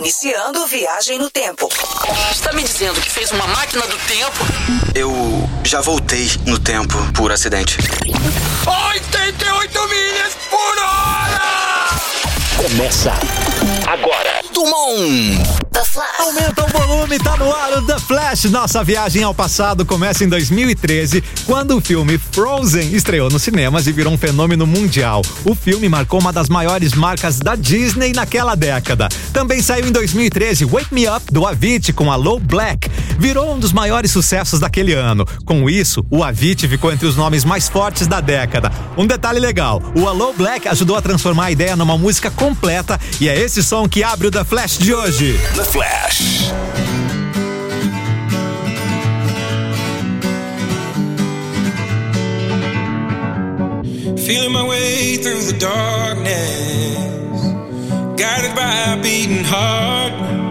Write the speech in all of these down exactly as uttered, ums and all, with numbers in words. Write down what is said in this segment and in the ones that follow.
Iniciando viagem no tempo. Está me dizendo que fez uma máquina do tempo? Eu já voltei no tempo por acidente. oitenta e oito milhas por hora! Começa agora. Dumont. The Flash. Aumenta o volume, tá no ar o The Flash. Nossa viagem ao passado começa em dois mil e treze, quando o filme Frozen estreou nos cinemas e virou um fenômeno mundial. O filme marcou uma das maiores marcas da Disney naquela década. Também saiu em dois mil e treze Wake Me Up, do Avicii, com Aloe Blacc. Virou um dos maiores sucessos daquele ano. Com isso, o Avicii ficou entre os nomes mais fortes da década. Um detalhe legal, o Aloe Blacc ajudou a transformar a ideia numa música completa, e é esse som que abre o The Flash de hoje. The Flash. Feeling my way through the darkness, guided by a beating heart.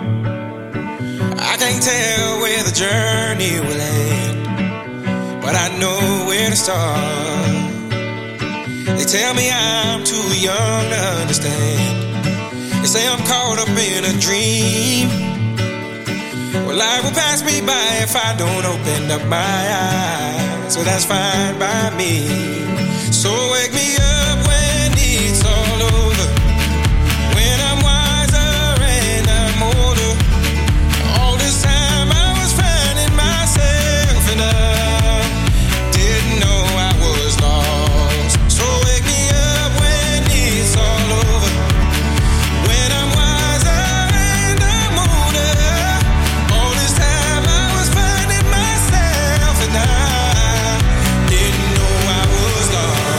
I can't tell where the journey will end, but I know where to start. They tell me I'm too young to understand. They say I'm caught up in a dream. Well, life will pass me by if I don't open up my eyes. So that's fine by me. So wake me up when it's all over, when I'm wiser and I'm older. All this time I was finding myself and I didn't know I was lost. So wake me up when it's all over, when I'm wiser and I'm older. All this time I was finding myself and I didn't know I was lost.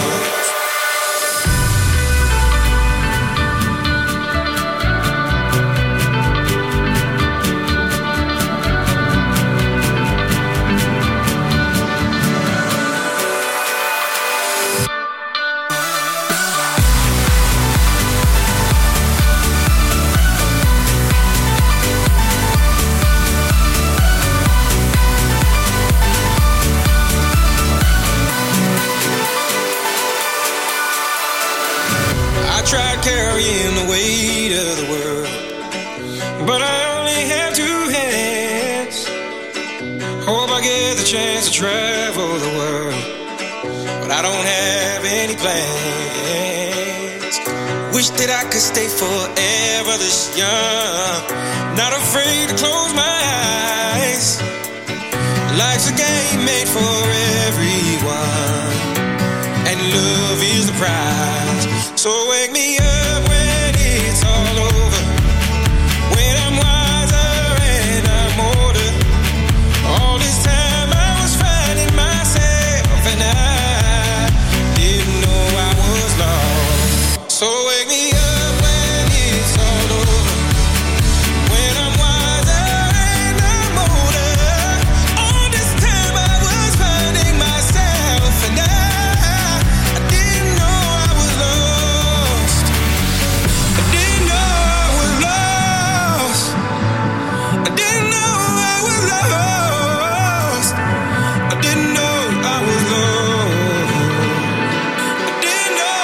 I tried carrying the weight of the world, but I only have two hands. Hope I get the chance to travel the world, but I don't have any plans. Wish that I could stay forever this young, not afraid to close my eyes. Life's a game made for everyone, and love is the prize. So wake me up when it's all over, when I'm wiser and I'm older. All this time I was finding myself and I didn't know I was lost. So wake me up when it's all over, when I'm wiser and I'm older. All this time I was finding myself and I, I didn't know I was lost. I didn't know I was lost. I didn't know I was lost. I didn't know I was lost. I didn't know.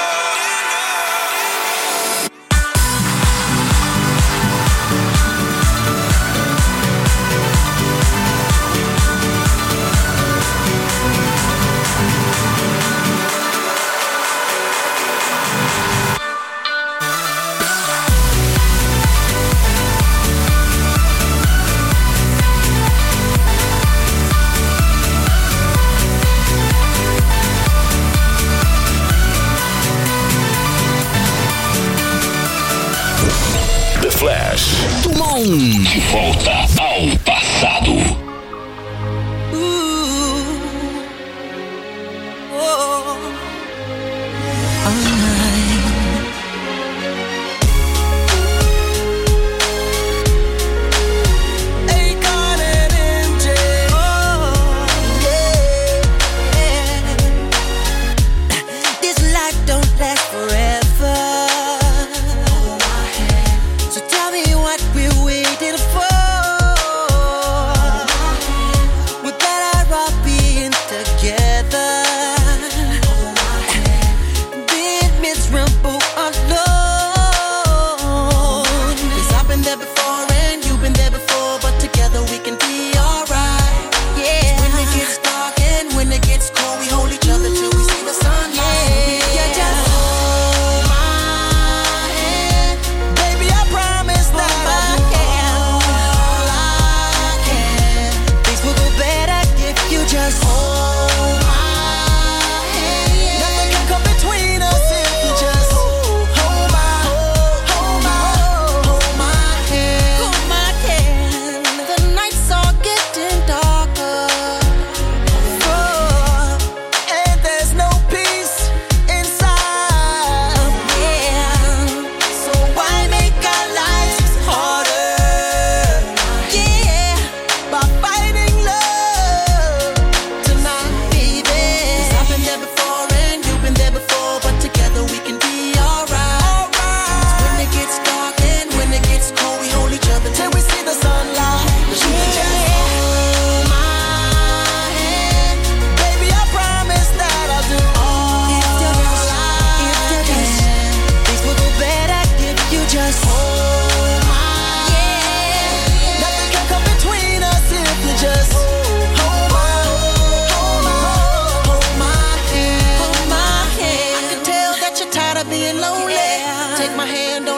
The Flash. Dumont. De volta ao passado. This life don't last forever. So tell me what we're waiting for.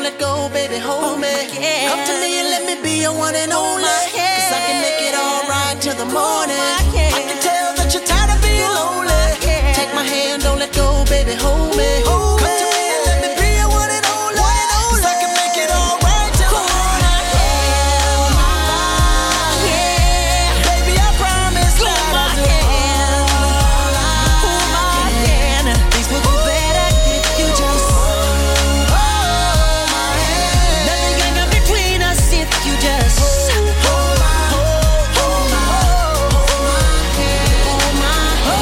let go, baby, hold me. Come to me and let me be your one and only. Cause I can make it all right till the morning. I can tell that you're tired of being lonely. Take my hand, don't let go, baby, hold me. Come to me and let me be your one and only. Cause I can make it all right till the morning. Baby, I promise that I'll do all I can. Things will be better if you just hold my hand. Nothing can come between us if you just hold my hand. Hold my hand. Hold my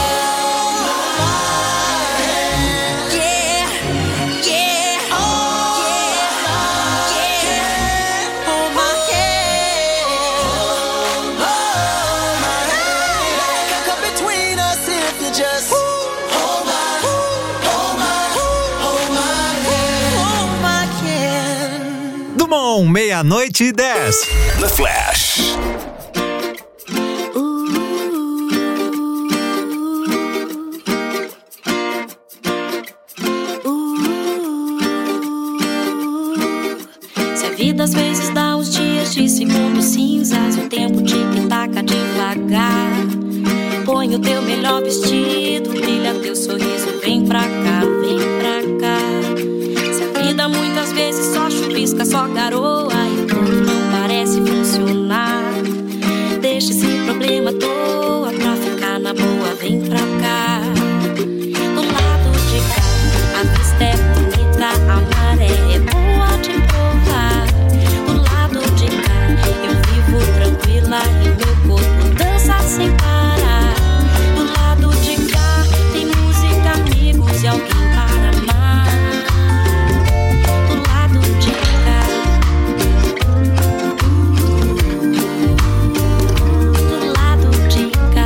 hand. Yeah, yeah, oh yeah, yeah. Hold my hand. Hold my hand. Nothing can come between us if you just hold my, hold my, hold my hand. Hold my hand. Dumont, meia-noite e dez. The Flash. Se a vida às vezes dá uns dias de segundos cinzas, o tempo tic-taca devagar. Põe o teu melhor vestido, brilha teu sorriso, vem pra cá, vem pra cá. Se a vida muitas vezes só chuvisca, só garoa e tudo não parece funcionar, deixa esse problema à toa pra ficar na boa, vem pra cá. Do lado de cá, a vista é bonita, a maré é boa de provar. Do lado de cá, eu vivo tranquila e meu corpo dança sem parar. Do lado de cá, tem música, amigos e alguém para amar. Do lado de cá, do lado de cá.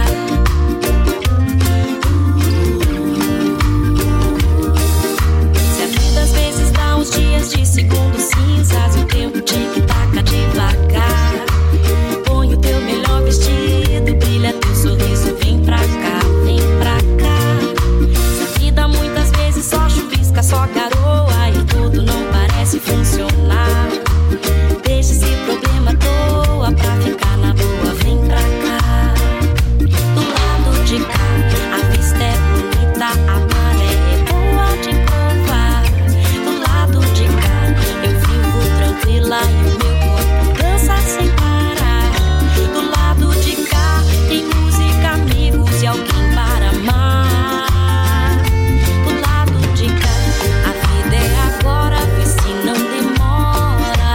Se a vida às vezes dá uns dias de segundos cinzas, o tempo tic-taca devagar. Põe o teu melhor vestido, brilha teu sorriso, vem pra cá, vem pra cá. Se a vida muitas vezes só chuvisca, só garoa e tudo não parece funcionar, deixa esse problema à toa pra ficar na boa, vem pra cá. Do lado de cá, a vista é bonita, a maré é boa de provar. Do lado de cá, eu vivo tranquila e o meu corpo dança sem parar. Do lado de cá, tem música, amigos e alguém para amar. Do lado de cá, a vida é agora, vê se não demora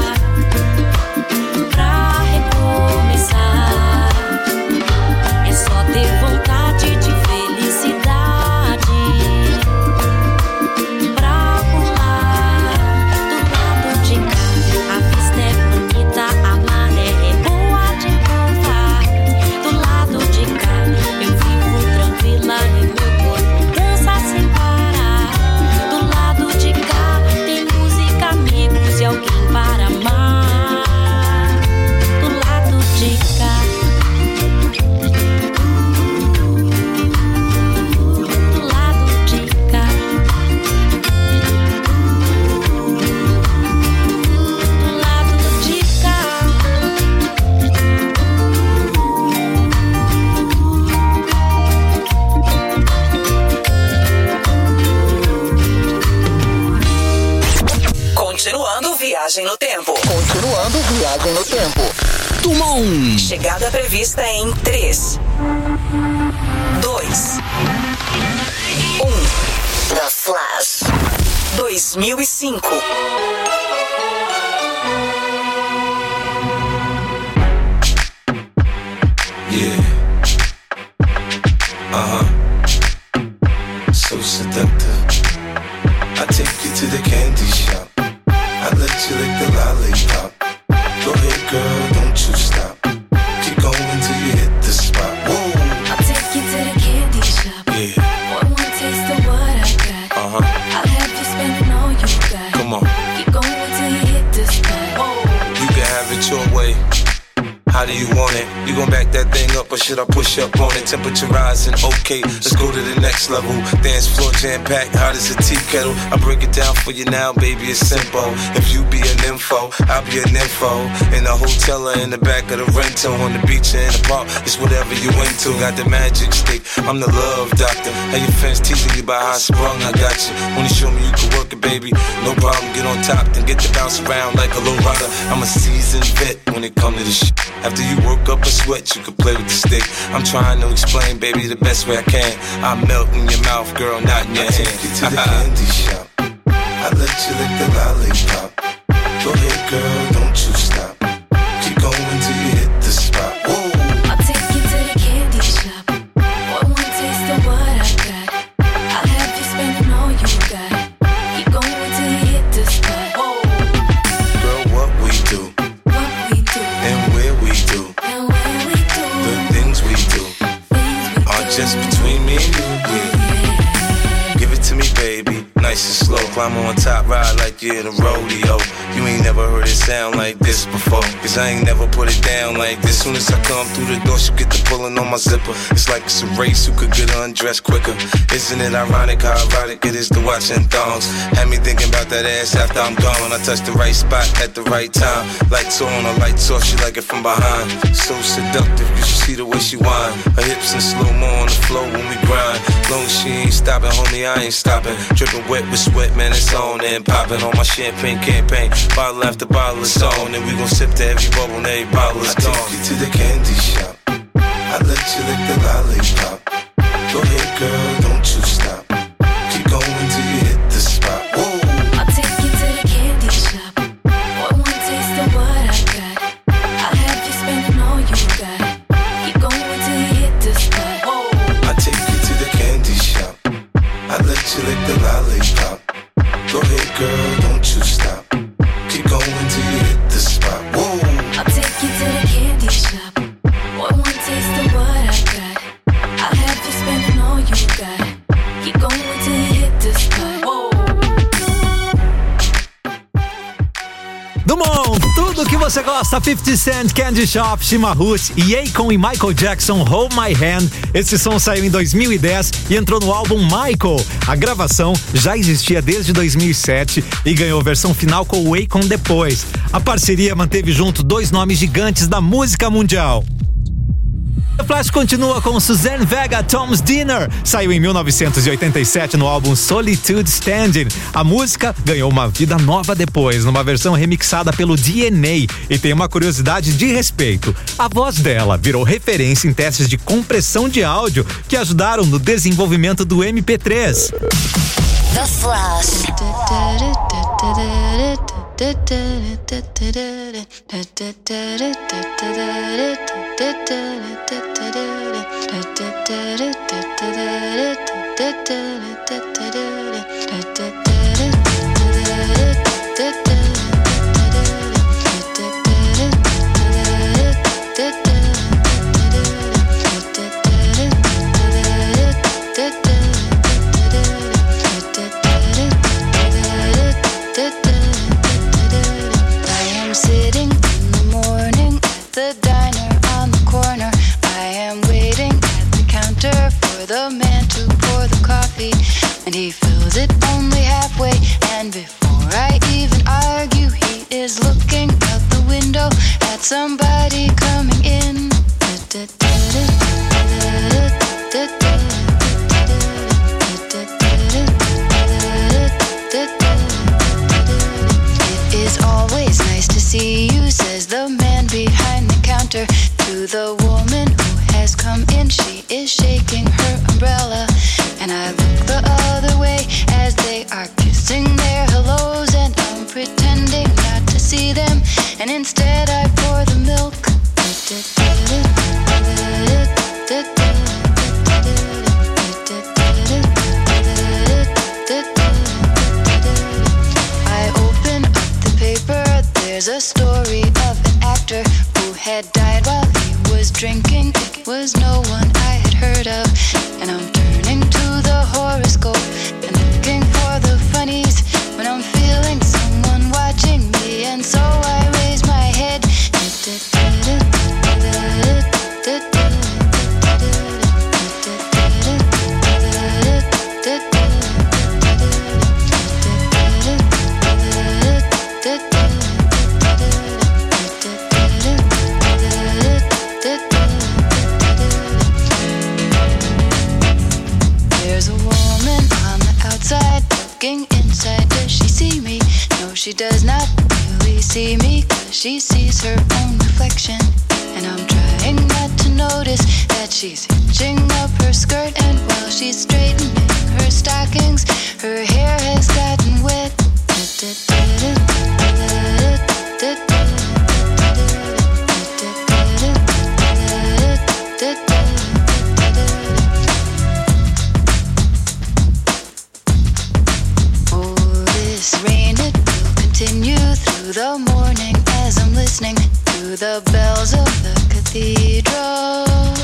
pra recomeçar. É só ter vontade de felicidade pra pular. Do lado de cá, a vista é bonita, a maré é boa de provar. Do lado de cá, eu vivo tranquila e meu corpo dança sem parar. Do lado de cá, tem música, amigos e alguém para amar. Do lado de cá, do lado de cá, do lado de cá. Continuando viagem no tempo. Continuando viagem no tempo. Dumont. Chegada prevista em três, dois, um. The Flash. dois mil e cinco. Yeah. Uh-huh. So seductive. I take you to the candy shop. I let you lick the lollipop. Go ahead, girl, don't you stop. Keep going till you hit the spot. Whoa. I'll take you to the candy shop. Yeah. One more taste of what I got. Uh-huh. I'll have you spending all you got. Come on. Keep going till you hit the spot. You can have it your way. How do you want it? You gon' back that thing up or should I push up on it? Temperature rising, okay, let's go to the next level. Dance floor jam packed, hot as a tea kettle. I break it down for you now, baby, it's simple. If you be an info, I'll be an info. In the hotel or in the back of the rental, on the beach or in the park, it's whatever you into. Got the magic stick, I'm the love doctor. How your fans teasing you about how I sprung, I got you. When you show me you can work it, baby, no problem, get on top, then get to bounce around like a low rider. I'm a seasoned vet when it comes to this shit. After you work up a sweat, you can play with the stick. I'm trying to explain, baby, the best way I can. I melt in your mouth, girl, not in your I hand. Take you to the candy shop. I let you lick the lollipop. Go ahead, girl, don't you stop. Keep going till you hit the spot. Whoa. I'll take you to the candy shop. Want one taste of what I got. I'll have you spending all you got. Keep going till you hit the spot. Whoa. Girl, what we do, What we do, and where we do, and where we do, the things we do things we are do. just between me and you. Yeah. Give it to me, baby, nice and slow. Climb on top, ride like you're in a rodeo. You ain't never heard it sound like this before, cause I ain't never put it down like this. Soon as I come through the door, she get the pulling on my zipper. It's like it's a race, who could get undressed quicker. Isn't it ironic how erotic it is to watching thongs? Had me thinking about that ass after I'm gone. I touch the right spot at the right time. Lights on, a lights off, she like it from behind. So seductive, you should see the way she whine. Her hips in slow-mo on the floor when we grind. Long as she ain't stopping, homie, I ain't stopping. Dripping wet with sweat, man, it's on and popping on my champagne campaign. Bottle after bottle is on, and we gon' sip to every bubble and every bottle is gone. I take you to the candy shop. I let you lick the lollipop. Go ahead, girl, don't you stop. Keep going till you hit the spot. Whoa. I'll take you to the candy shop. Want one taste of what I got. I'll have you spending all you got. Keep going till you hit the spot. Whoa. I take you to the candy shop. I let you lick the lollipop. Go ahead, girl, don't you stop. Keep going till you hit the spot. Whoa. I'll take you to the candy shop. Want one taste of what I got. I'll have you spending all you got. Keep going till you hit the spot. Whoa. Dumont, tudo que você gosta. fifty Cent, Candy Shop, Shima Ruth e Akon e Michael Jackson, Hold My Hand. Esse som saiu em dois mil e dez e entrou no álbum Michael. A gravação já existia desde dois mil e sete e ganhou versão final com o Akon depois. A parceria manteve junto dois nomes gigantes da música mundial. The Flash continua com Suzanne Vega, Tom's Dinner. Saiu em mil novecentos e oitenta e sete no álbum Solitude Standing. A música ganhou uma vida nova depois, numa versão remixada pelo D N A. E tem uma curiosidade de respeito. A voz dela virou referência em testes de compressão de áudio que ajudaram no desenvolvimento do M P três. The Flash. And he fills it only halfway. And before I even argue, he is looking out the window at somebody coming in. It is always nice to see you, says the man behind the counter to the woman who has come in. She is shaking her umbrella, and I look the other way as they are kissing their hellos, and I'm pretending not to see them, and instead I pour the milk. I open up the paper, there's a story of an actor who had died while he was drinking. It was no one I had heard of, and I'm turning to the horoscope and looking for the funnies when I'm feeling someone watching me, and so I raise my head. really see me, 'cause she sees her own reflection. And I'm trying not to notice that she's hitching up her skirt. And while she's straightening her stockings, her hair has gotten wet. Oh, this rain, it will continue through the morning as I'm listening to the bells of the cathedral.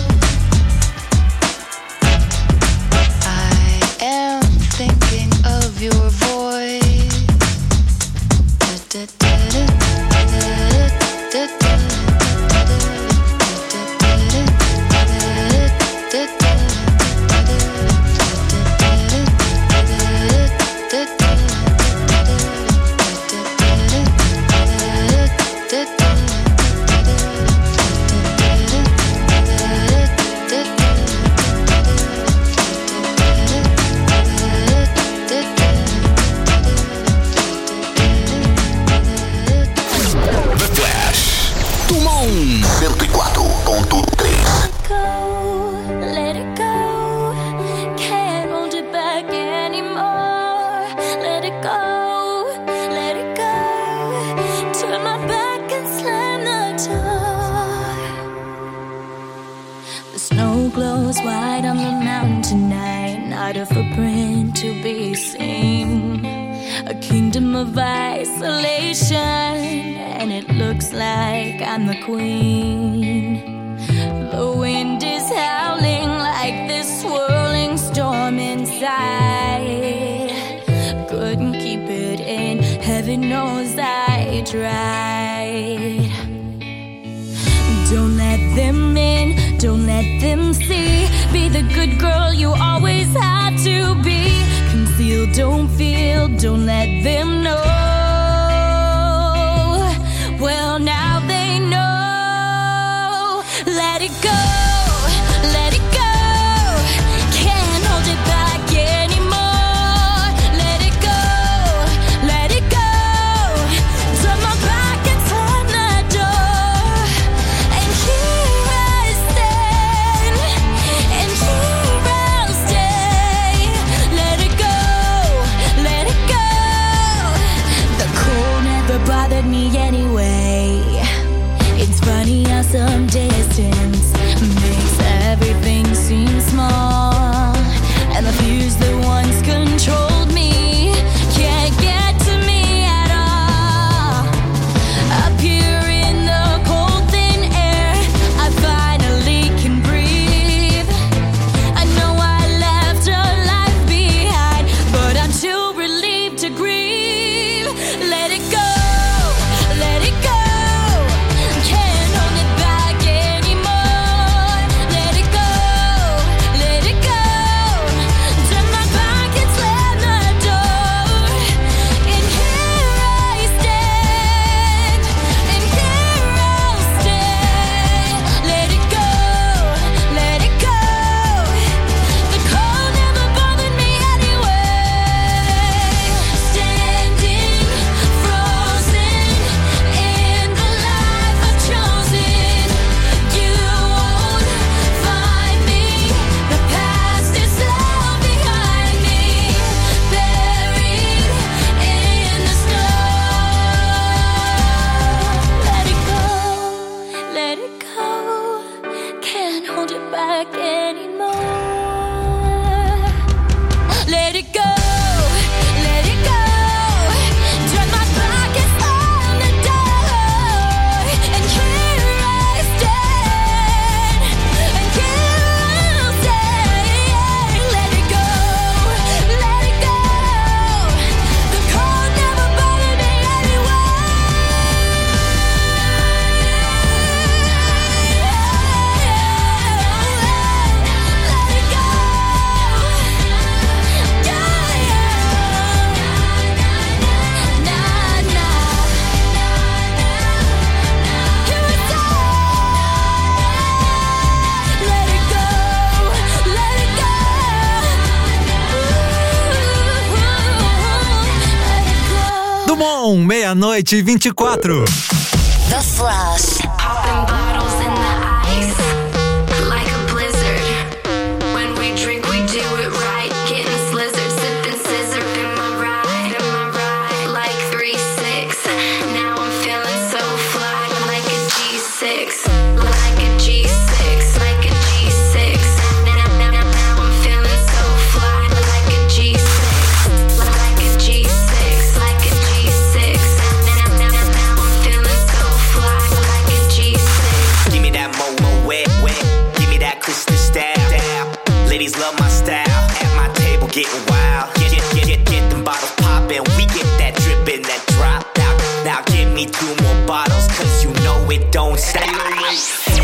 I am thinking of your voice. cento e quatro ponto três. Let it go, can't hold it back anymore. Let it go, let it go. Turn my back and slam the door. The snow glows white on the mountain tonight, not a footprint to be seen. A kingdom of isolation, and it looks like I'm the queen. The wind is howling like this swirling storm inside. Couldn't keep it in, heaven knows I tried. Don't let them in, don't let them see. Be the good girl you always had to be. Conceal, don't feel, don't let them know. Well, now they know. Let it go, let it go. Can't hold it back anymore. Let it go, let it go. Turn my back and slam the door. And here I stand, and here I'll stay. Let it go, let it go. The cold never bothered me anyway. It's funny how some distance makes everything seem small. And the fears that once controlled me can't get to me at all. Up here in the cold thin air, I finally can breathe. I know I left a life behind, but I'm too relieved to grieve. Let it go, let Tumon, meia-noite e vinte e quatro. The Flash. Popping bottles in the ice, like a blizzard. When we drink, we do it right. Getting slizzard, sipping scissor. Am I right? Am I right? Like three six. Now I'm feeling so fly, like a G six, like a G six, like a G six. Now, now, now, now I'm feeling so fly, like a G six, like a G six, like a G six. Now, now, now, now I'm feeling so fly, like a G six. Give me that mo-mo wet, wet. Give me that crystal style. Ladies love my style. At my table getting wild. Get, get, get, get, get them bottles poppin'. We get that drippin', that drop. Now, now give me two more bottles, cause you know it don't stop. Hell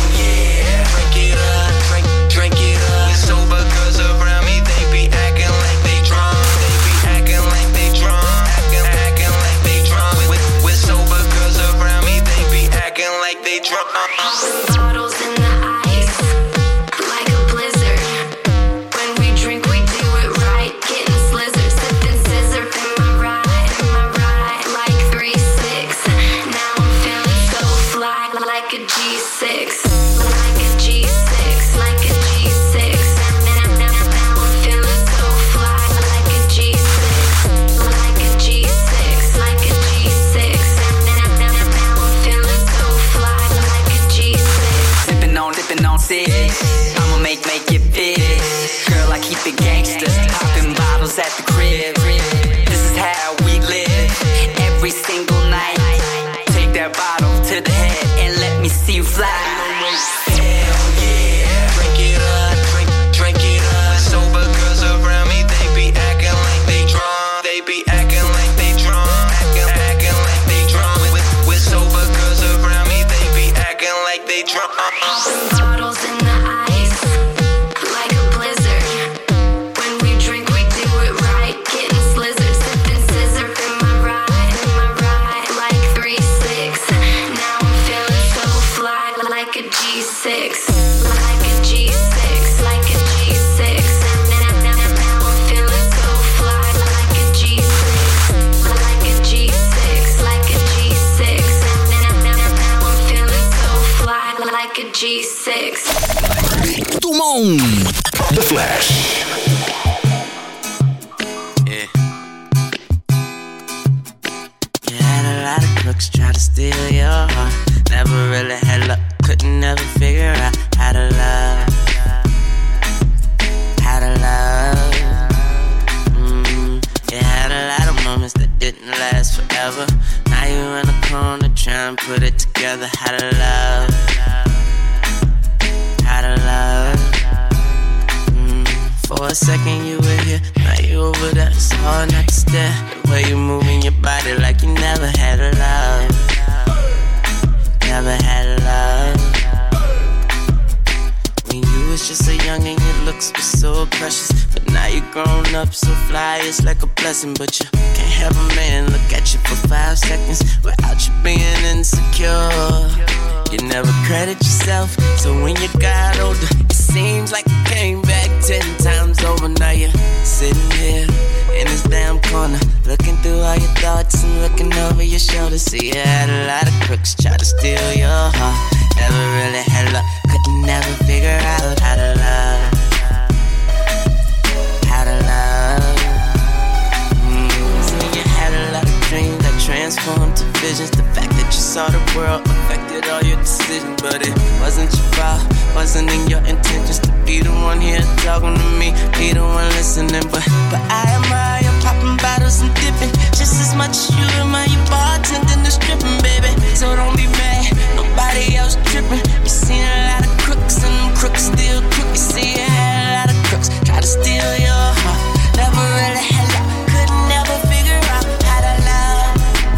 yeah, drink it up, drink, drink it up. Sober girls around me, they be acting like they drunk. They be acting like they drunk, acting, acting like they drunk. With, with sober girls around me, they be acting like they drunk. Uh-uh. Bottles in the ice, like a blizzard. When we drink, we do it right. Getting slizzard, sipping scissor. Am I right? Am I right? Like three six. Now I'm feeling so fly, like a G six, like a G six, like a G six. Now, now, now I'm feeling so fly, like a G six, like a G six, like a G six. Now, now, now I'm feeling so fly, like a G six. Sippin' on, sippin' on six. I'ma make, make it fit. Girl, I keep it gangsta. Poppin' bottles at the crib. This is how we live. Every single night. Take that bottle to the head and let me see you fly. Hell yeah, drink it up, drink, drink it up. Sober girls around me, they be acting like they drunk. They be acting like they drunk, acting, acting like they drunk. With, with sober girls around me, they be acting like they drunk. Uh-uh. Bottles in the ice, like a blizzard. When we drink, we do it right. Getting slizzard, sipping scissor. Am I right? Am I right? Like three six. Now I'm feeling so fly, like a G six, like a G six, like a G six. Now, now, now I'm feeling so fly, like a G six, like a G six, like a G six. Now, now, now I'm feeling so fly, like a G six. Tumon. The Flash. Yeah. You had a lot of crooks try to steal your heart. Never really had luck, couldn't never figure out how to love. How to love. Mm. You had a lot of moments that didn't last forever. Now you in a corner trying to put it together. How to love. How to love. Mm. For a second you were here, now you over there. It's hard not to stare. The way you moving your body like you never had a love. Never had a love. When you was just so young and your looks were so precious, but now you grown up so fly, it's like a blessing. But you can't have a man look at you for five seconds without you being insecure. You never credit yourself, so when you got older, it seems like you came back ten times over. Now you're sitting here in this damn corner, looking through all your thoughts and looking over your shoulder. See, you had a lot of crooks try to steal your heart. Never really had luck, couldn't never figure out how to love. How to love. Mm. So you had a lot of dreams that transformed to visions. The fact that you saw the world affected all your decisions, but it wasn't your fault, wasn't in your intentions to be the one here talking to me, be the one listening. But but I admire you popping bottles and dipping just as much as you admire you bartending and stripping, baby. So don't be mad, nobody else tripping. You seen a lot of crooks and them crooks still crook. You see you had a lot of crooks try to steal your heart. Never really had luck, couldn't never figure out how to love.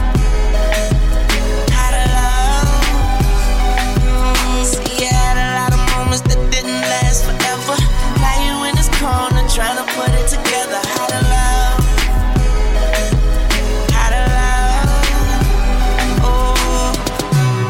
How to love. Mm, see you had a lot of moments that didn't last forever. Now you in this corner trying to put it together. How to love. How to love. Oh.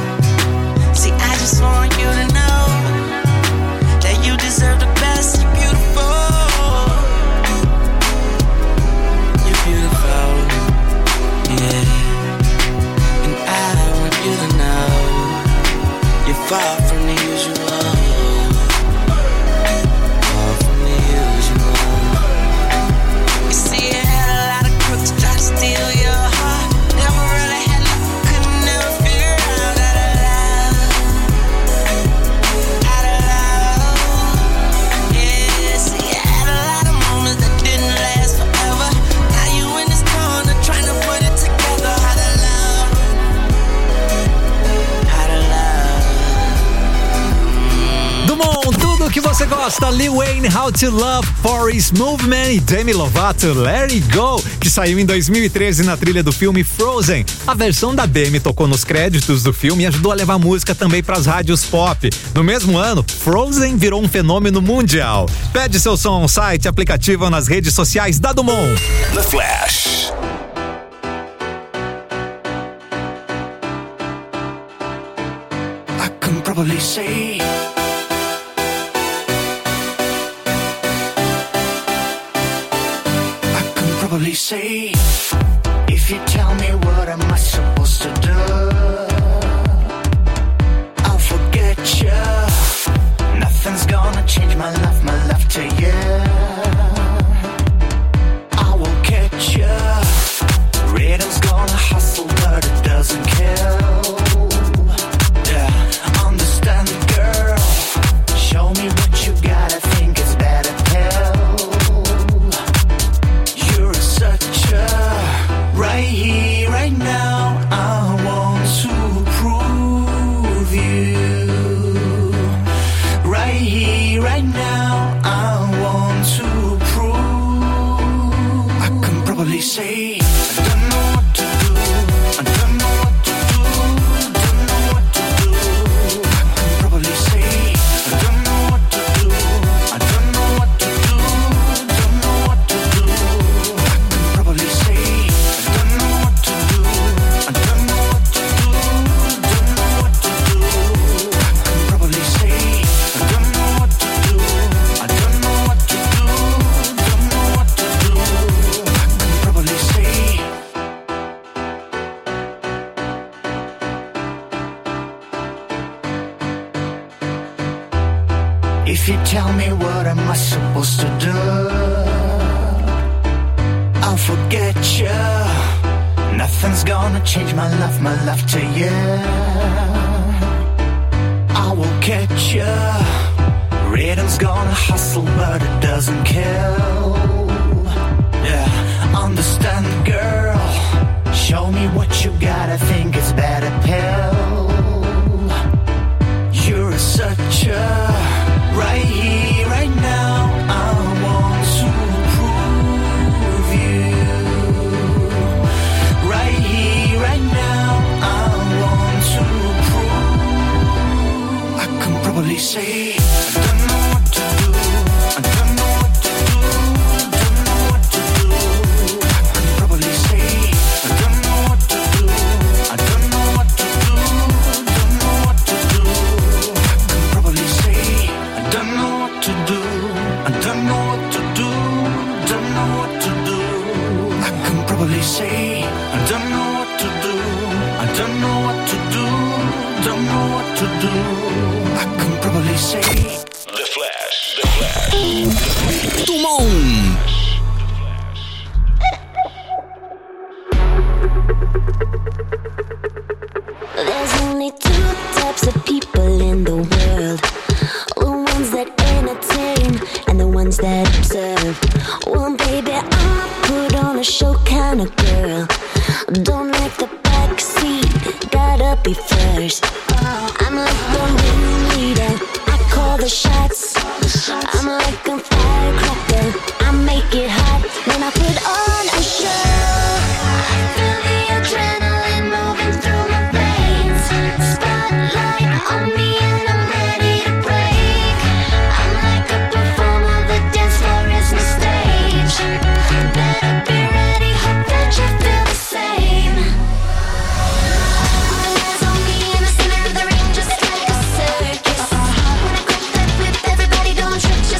far from the usual. Far from the usual. You see, you had a lot of crooks try to steal your heart. Never really had luck, could never figure out how to love. How to love. Yeah, see, you had a lot of moments that didn't last forever. Now you in this corner trying to put it together. How to love. How to love. Dumont, tudo que você gosta. Lil Wayne, How to Love, Forest Movement e Demi Lovato, Let It Go, que saiu em dois mil e treze na trilha do filme Frozen. A versão da Demi tocou nos créditos do filme e ajudou a levar música também para as rádios pop. No mesmo ano, Frozen virou um fenômeno mundial. Pede seu som no site, aplicativo ou nas redes sociais da Dumont. The Flash. I can probably say I can probably say if you tell me what am I supposed to do, I'll forget you. Nothing's gonna change my love, my love to you. I will catch you. Rhythm's gonna hustle, but it doesn't kill. Yeah, understand it, girl. Show me what you got, I think it's better tell. You're such a right here, right now. I want to prove you. Right here, right now. I want to prove. I can probably say I don't know what to do. I don't know what to do. Don't know what to do. I can probably say I don't know what to do. I don't know what to do. Don't know what to do. I can probably say I don't know what to do. I don't know what to do. Don't know what to do. I can probably say I don't know what to do. I don't know what to do. Don't know what to do. I can probably say. If you tell me what am I supposed to do, I'll forget you. Nothing's gonna change my love, my love to you. I will catch you. Rhythm's gonna hustle, but it doesn't kill. Yeah, understand, girl. Show me what you got, I think it's better pill. You're such a right here, right now. I want to prove you. Right here, right now. I want to prove. I can probably say I don't know what to do. I don't know what to do. Don't know what to do. I can probably say I don't know what to do. I don't know what to do. Don't know what to do. I can probably say I don't know what to do. I don't know what to do. Don't know what to do. I can probably say I don't know what to do. I don't know what to do. Don't know what to do. I can probably say The Flash. The Flash. Dumont. There's only two types of people in the world. The ones that entertain and the ones that observe. Well, baby, I'm a put on a show kind of girl. Don't like the back seat, gotta be first. I'm like the ringleader, I call the shots. I'm like a firecracker, I make it hot when I put on a show. I feel the adrenaline moving through my veins. Spotlight on me and I'm ready to break. I'm like a performer, the dance floor is my stage. Better be ready, hope that you feel the same. All eyes on me in the center of the ring, just like a circus. When I grab that whip, everybody don't trip.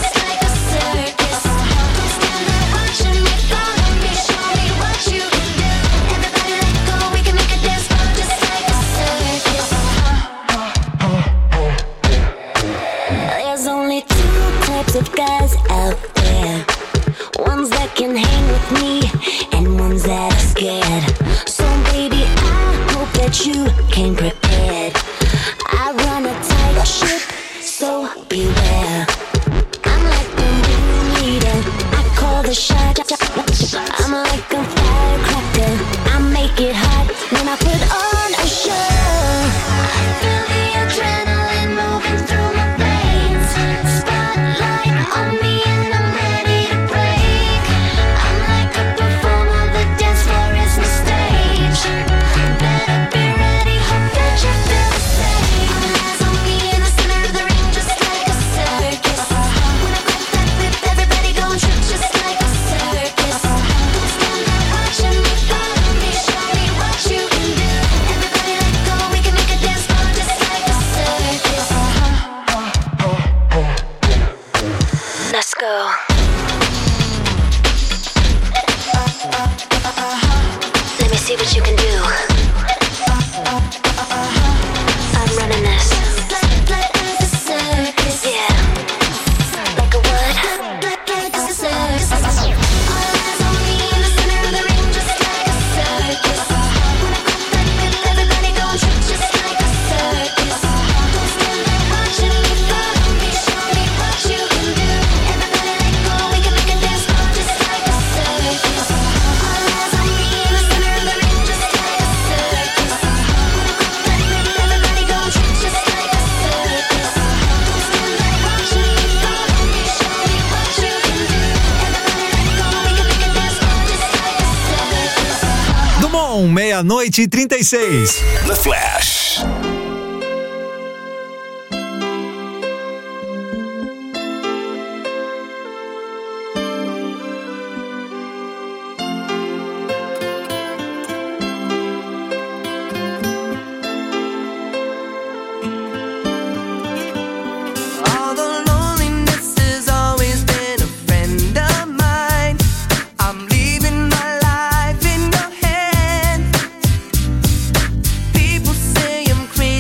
came prepared. I run a tight ship, so beware. I'm like a leader, I call the shot. I'm like a firecracker, I make it hot when I put on a show. I feel the adrenaline moving through my veins. Spotlight on me and I'm ready to break. I'm like a performer, the dance floor is my stage. Better be ready, hope that you feel the same. All eyes on me in the center of the ring, just like a circus. When I grab that whip, everybody gon' trip just like a circus. Don't stand there watching me, follow me, show me what you can do. Everybody let go, we can make a dance floor just like a circus. Let's go. Let me see what you can do. I'm running this. Like a circus. Yeah. Like a what? Like a circus. All eyes on me in the center of the ring, just like a circus. When I grab that whip, everybody gon' trip just like a circus. Don't stand there watching me, follow me, show me what you can do. Everybody let go, we can make a dance floor just like a circus. All eyes on me in the center of the ring, just like a circus. When I grab that whip, everybody gon' trip just like a circus. Don't stand there watching me, follow me, show me what you can do. Everybody let go, we can make a dance floor just like a circus. Dumont, meia-noite e trinta e seis. The Flash. Although loneliness has always been a friend of mine, I'm leaving my life in your hands. People say I'm crazy.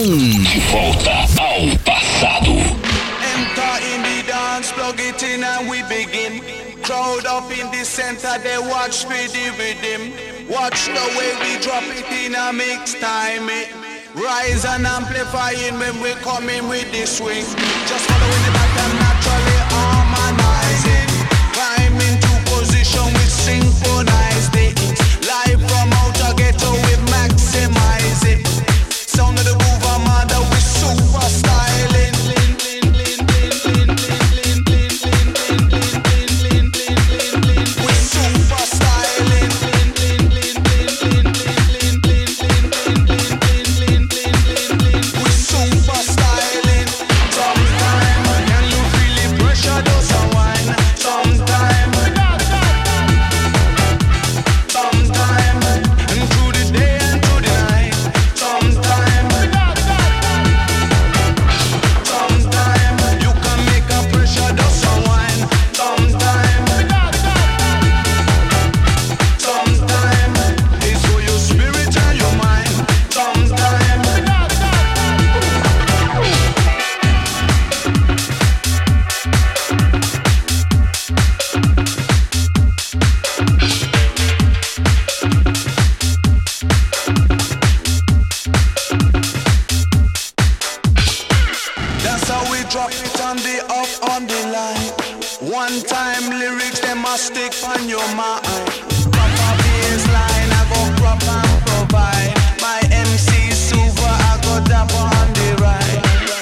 um. De volta ao passado. Enter in the dance, plug it in and we begin. Crowd up in the center, they watch for the rhythm. Watch the way we drop it in a mix time. Eh? Rise and amplifying when we come in with the swing. Just following the pattern, naturally harmonizing. Climb into position, we synchronize it. Live from outer ghetto, we maximize it. Sound of the groove, our mother, we super styling. We super styling. We super styling. Sometime, can you feel the pressure does a wine? Sometime, sometime, and through the day and through the night. Sometime, sometime, you can make a pressure does a wine. Sometime, sometime, it's for your spirit and your mind. Sometime. That's how we drop it on the up on the line. One time lyrics, they must stick on your mind. Proper baseline, I go prop and provide. My M C super, I go dapper on the ride.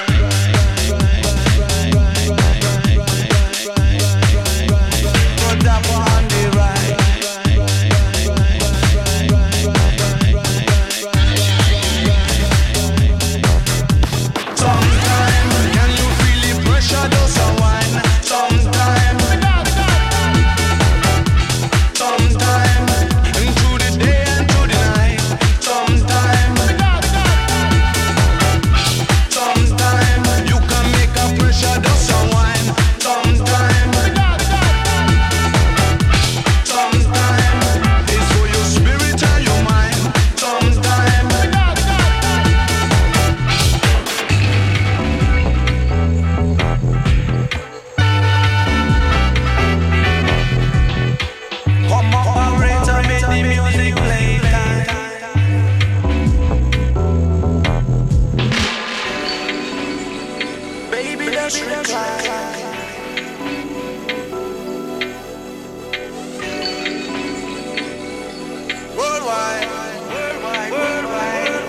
Go dapper on the ride. Sometime, can you feel the pressure does a wine? Sometime, sometime, and through the day and through the night. Sometime, sometime, you can make a pressure does a wine. Sometime, sometime, it's for your spirit and your mind. Sometime. Come operator, make the music play time. Baby, let's recline. Worldwide, worldwide, worldwide.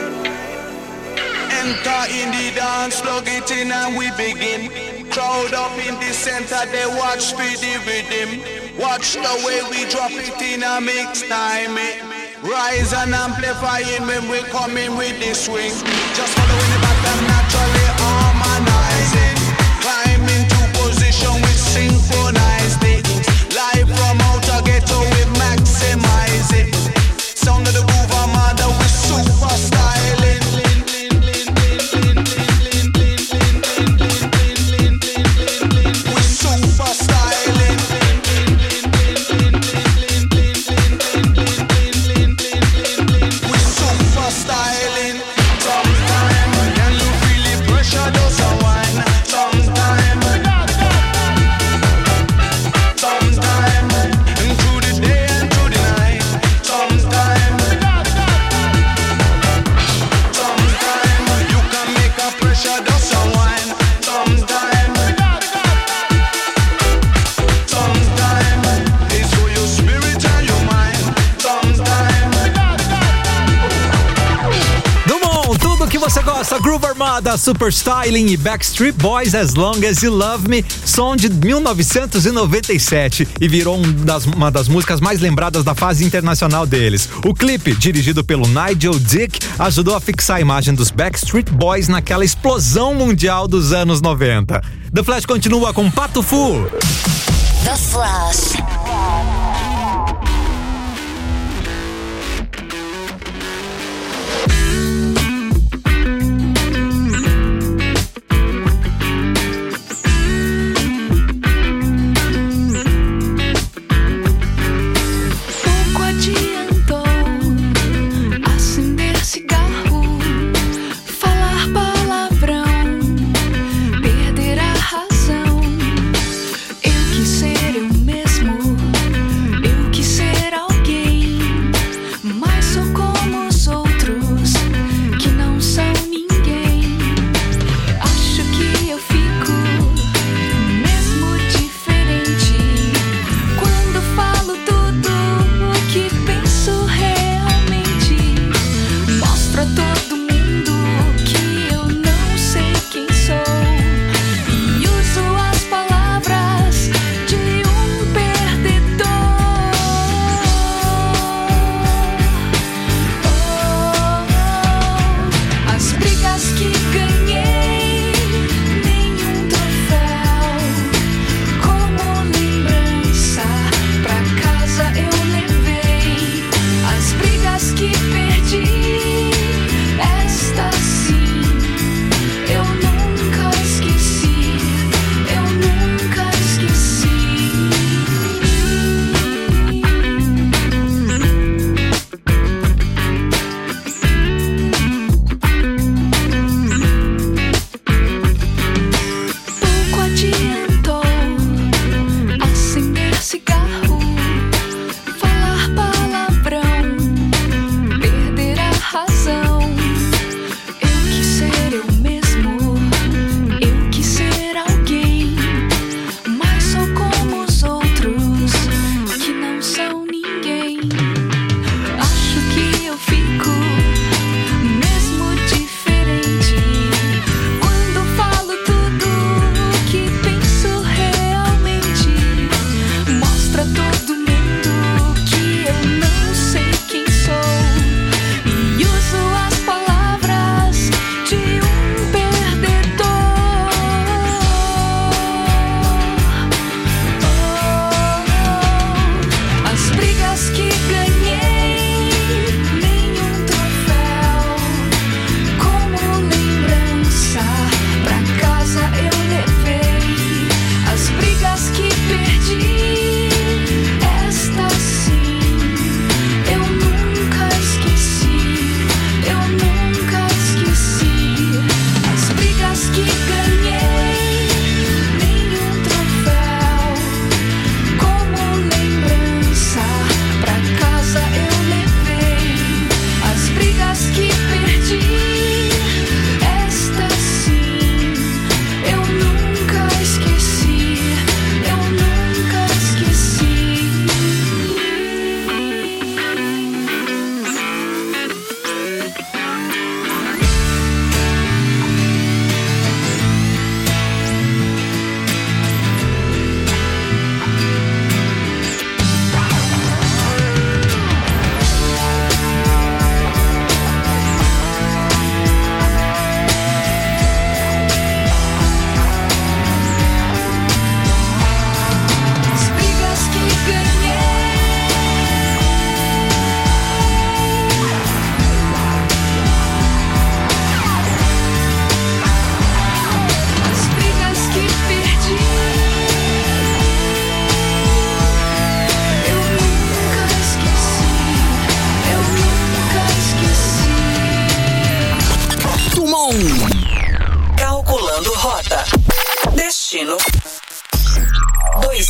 Enter in the dance, plug it in and we begin. Crowd up in the center, they watch for the rhythm. Watch the way we drop it in a mix time. Eh? Rise and amplifying when we come in with the swing. Just following the pattern, naturally harmonizing. Climb into position, we synchronize it. Live from outer ghetto, we maximize it. Sound of the groove, our mother, we super styling. We super styling. We super styling. Sometime, can you feel the pressure does a wine? Sometime, sometime, and through the day and through the night. Sometime, sometime, you can make a pressure does a wine. Sometime, sometime, it's for your spirit and your mind. Sometime. Dumont, tudo que você gosta, Groove Armada, Super Styling e Backstreet Boys, As Long As You Love Me, som de mil novecentos e noventa e sete e virou um das, uma das músicas mais lembradas da fase internacional deles. O clipe, dirigido pelo Nigel Dick, ajudou a fixar a imagem dos Backstreet Boys naquela explosão mundial dos anos noventa. The Flash continua com Pato Fu. The Flash. Pouco adiantou acender cigarro, falar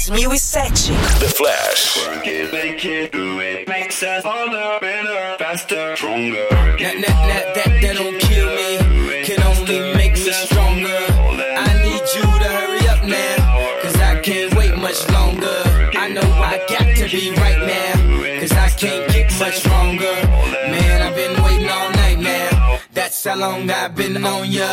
dois mil e sete. The Flash. That, that, that, that, that don't kill me, can only make me stronger. I need you to hurry up now, cause I can't wait much longer. I know I got to be right now, cause I can't get much stronger. Man, I've been waiting all night now, that's how long I've been on ya.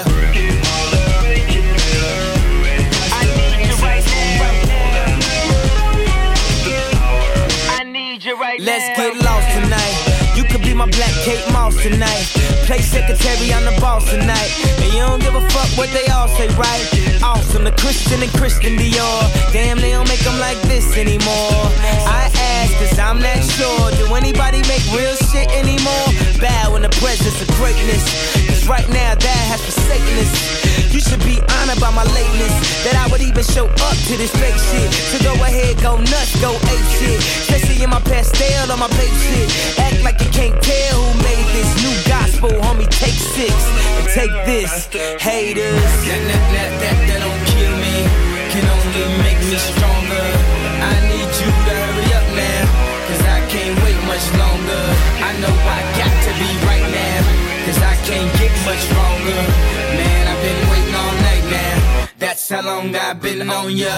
Let's get lost tonight. You could be my black Kate Moss tonight. Play secretary, I'm the boss tonight. And you don't give a fuck what they all say, right? Awesome, the Christian and Christian Dior. Damn, they don't make them like this anymore. I ask, cause I'm not sure. Do anybody make real shit anymore? Bow in the presence of greatness, cause right now that has forsaken us. You should be honored by my lateness, that I would even show up to this fake shit. So go ahead, go nuts, go ape shit. Especially in my pastel on my babe shit. Act like you can't tell who made this new gospel, homie. Take six and take this, haters. That, that, that, that, that don't kill me, can only make me stronger. I need you to hurry up now, cause I can't wait much longer. I know I got to be right now, cause I can't get much stronger. Man, I've been waiting all night now, that's how long I've been on ya.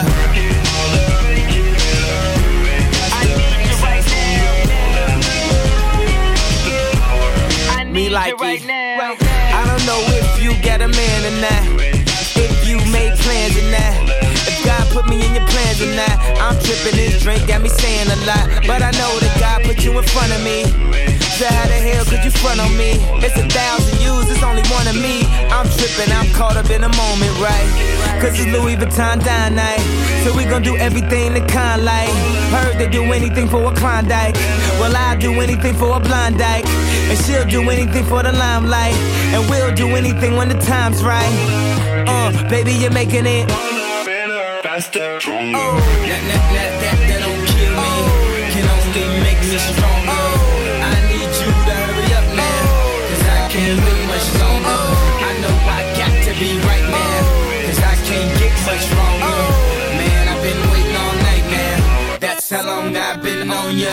Me like right now. I don't know if you got a man or not, if you made plans or not, if God put me in your plans or not. I'm tripping, this drink got me saying a lot, but I know that God put you in front of me. So how the hell could you front on me? It's a thousand yous, it's only one of me. I'm tripping, I'm caught up in the moment, right? Cause it's Louis Vuitton dine night, so we gon' do everything the kind like. Heard they do anything for a Klondike, well I'll do anything for a blind dyke, and she'll do anything for the limelight, and we'll do anything when the time's right. Uh, baby, you're making it faster, stronger. Oh, that, that, that, that, that don't kill me, can only make me stronger. I need you to hurry up now, cause I can't wait much longer. I know I got to be right now, cause I can't get much stronger. Man, I've been waiting all night now, that's how long I've been on ya.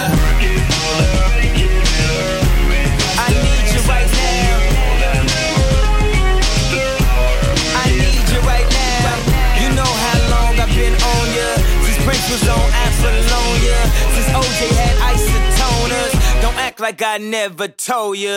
I need you right now, I need you right now. You know how long I've been on ya, since Prince was on Apollonia, since O J had isotoners. Don't act like I never told ya,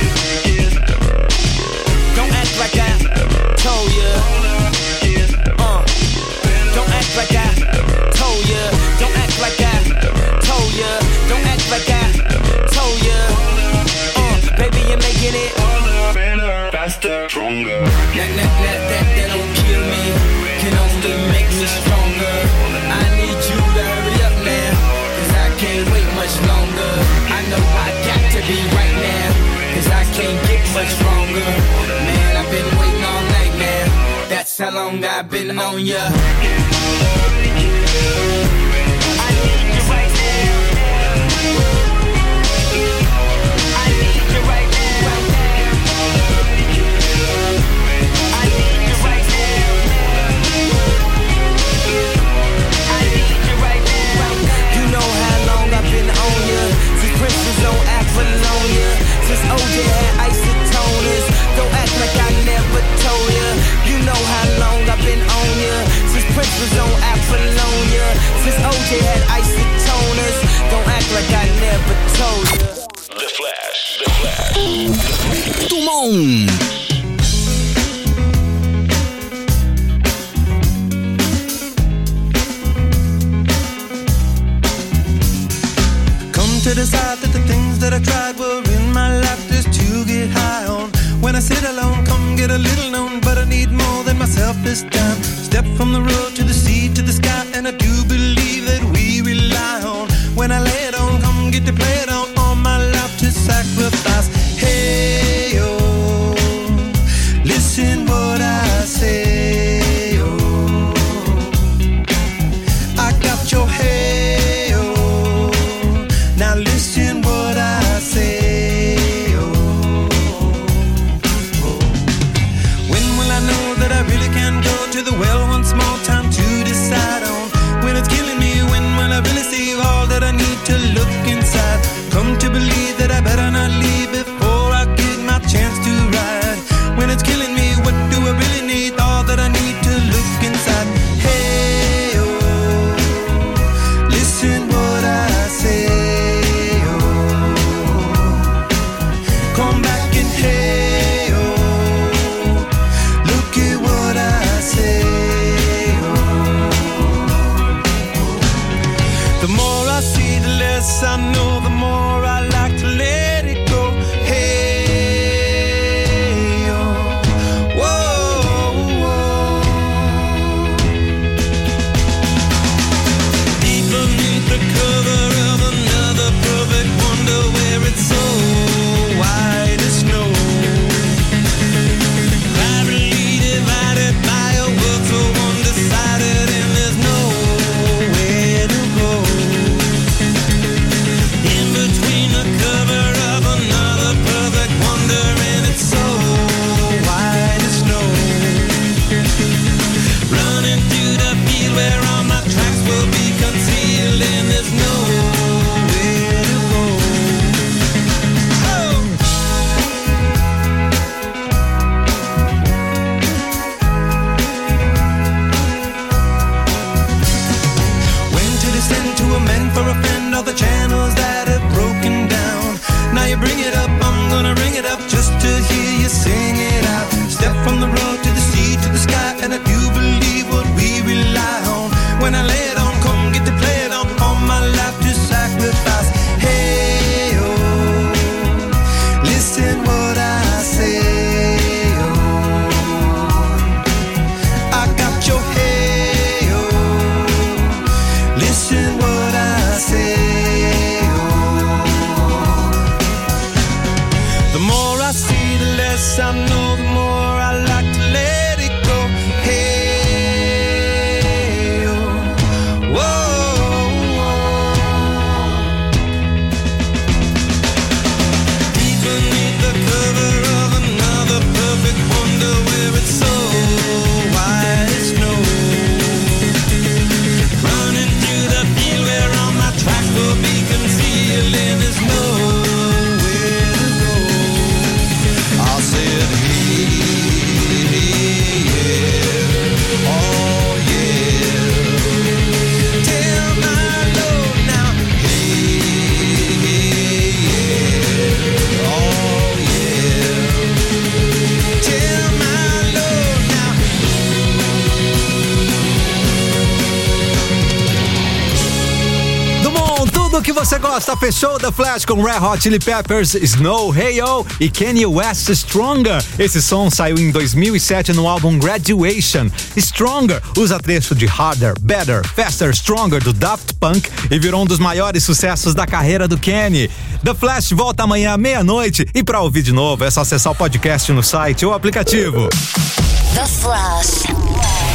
don't act like I told ya. Uh, don't act like I told ya, don't act like I told ya, don't act like I told ya. Uh, baby, you're making it faster, stronger. That, that, that, that, that don't kill me, can only make me stronger. I need you to hurry up now, cause I can't wait much longer. I know I got to be right now, cause I can't get much stronger. Man, I've been waiting all night now, that's how long I've been on ya. I need you right now, I need you right now, I need you right now, I need you right now. You know how long I've been on ya, since Prince was on Apollonia, since O J had isotoners. Don't act like I never told ya. You know how long I've been on ya, since Prince was on Apollonia, since O J had isotoners. Don't act like I never told ya. The Flash, The Flash. Tumon. To decide that the things that I tried were in my life just to get high on. When I sit alone, come get a little known, but I need more than myself this time. Step from the road to the sea to the sky, and I do believe that we rely on. When I lay it on, come get to play it on, all my life to sacrifice. Hey, oh, listen what I say, oh, I got your head. Now listen what I say, oh, oh. When will I know that I really can go to the well once more? Time to decide on when it's killing me know, the more I like to let it go. Hey, oh, whoa, whoa. Deep beneath the cover of another perfect wonder, where it's so white as snow. Privately divided by a world so undecided, and there's nowhere to go. In between the cover of another perfect wonder, and it's so white as snow. Running through the field where all my tracks will be concealed, and there's nowhere to go. Oh! When to descend to amend for a friend all the channels that have broken down. Now you bring it up, I'm gonna ring it up just to hear you sing it out. Step from the road to the sea to the sky, and I do believe what we rely on. When I lay it on, come get to play it on. All my life to sacrifice. Hey, oh, listen what I say, oh. I got your hey, oh, listen what I say, oh. The more I see, the less I know, the more I like to let it go. Hey, oh, whoa, whoa. Deep beneath the cover of another perfect wonder, where it's so white as snow. Running through the field where all my tracks will be concealed, and there's nowhere to go. I said, hey, yeah, oh yeah. Tell my Lord now, hey, yeah, oh yeah. Tell my Lord now. Dumont, tudo que você gosta, fechou The Flash com Red Hot Chili Peppers, Snow, Hey Yo e Kanye West, Stronger. Esse som saiu em dois mil e sete no álbum Graduation. Stronger usa trecho de Harder, Better, Faster, Stronger do Daft Punk e virou um dos maiores sucessos da carreira do Kanye. The Flash volta amanhã à meia-noite e para ouvir de novo é só acessar o podcast no site ou aplicativo. The Flash.